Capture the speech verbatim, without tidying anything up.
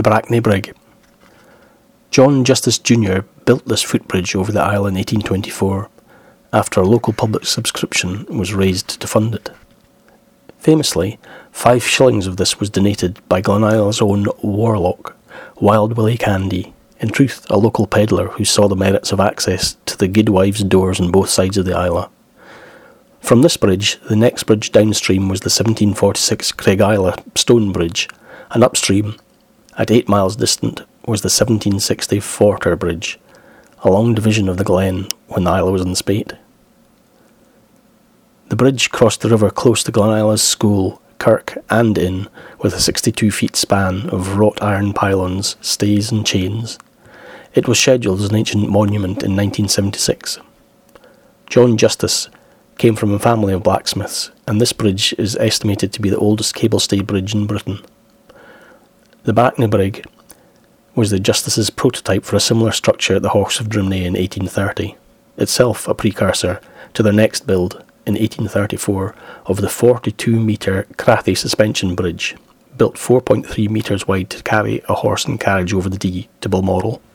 The Brackney Brig. John Justice Junior built this footbridge over the Isle in eighteen twenty-four, after a local public subscription was raised to fund it. Famously, five shillings of this was donated by Glenisle's own Warlock, Wild Willie Candy, in truth a local pedlar who saw the merits of access to the Guidwives' doors on both sides of the Isla. From this bridge, the next bridge downstream was the seventeen forty-six Craigila Stone Bridge, and upstream, at eight miles distant, was the seventeen sixty Forter Bridge, a long division of the Glen when the Isla was in the Spate. The bridge crossed the river close to Glenisla's school, kirk and inn, with a sixty-two feet span of wrought iron pylons, stays and chains. It was scheduled as an ancient monument in nineteen seventy-six. John Justice came from a family of blacksmiths, and this bridge is estimated to be the oldest cable-stayed bridge in Britain. The Brackney Brig was the Justice's prototype for a similar structure at the Horse of Drimnagh in eighteen thirty, itself a precursor to their next build in eighteen thirty-four of the forty-two metre Crathy suspension bridge, built four point three metres wide to carry a horse and carriage over the Dee to Balmoral.